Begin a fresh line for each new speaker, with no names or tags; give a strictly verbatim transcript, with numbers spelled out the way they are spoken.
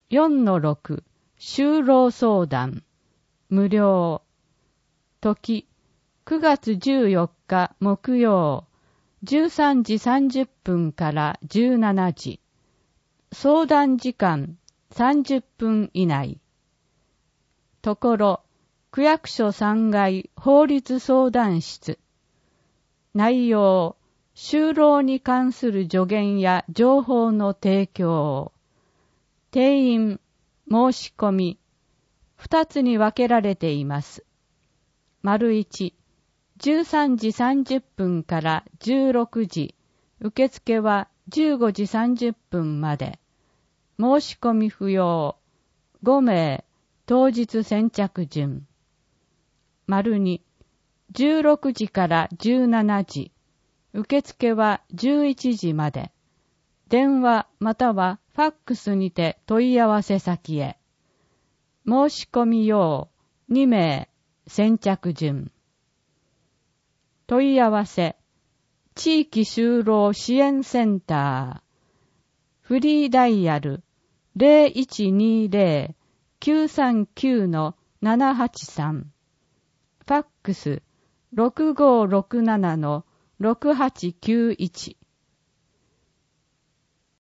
よんのろく 就労相談無料。時くがつじゅうよっか木曜じゅうさんじさんじゅっぷんからじゅうしちじ。相談時間さんじゅっぷん以内。ところ区役所さんがい法律相談室。内容、就労に関する助言や情報の提供。定員、申し込み、二つに分けられています。丸一、じゅうさんじさんじゅっぷんからじゅうろくじ、受付はじゅうごじさんじゅっぷんまで。申し込み不要。ごめい、当日先着順。丸に、じゅうろくじからじゅうしちじ、受付はじゅういちじまで。電話またはファックスにて問い合わせ先へ。申し込み用にめい、先着順。問い合わせ、地域就労支援センター。フリーダイヤル ゼロいちにゼロ きゅうさんきゅう のななはちさん。ファックス ろくごろくなな のろくはちきゅういち。